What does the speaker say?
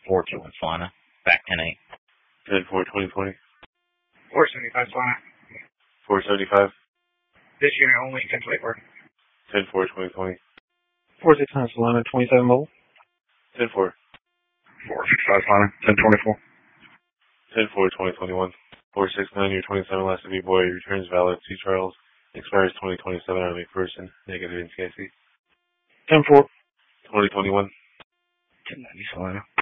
4-2 Solana. Back 10-8. 10-4-2020. 475 Solana. 475. This unit only, 10-24. 10-4-2020. 469 Solana, 27 mobile. 10-4. 465 Solana, 10-24. 10-4-2021. 469, your 27 last to be boy, returns valid to Charles. Expires 2027 out of McPherson. Negative in CIC. 10-4. 2021. 1090 Solana.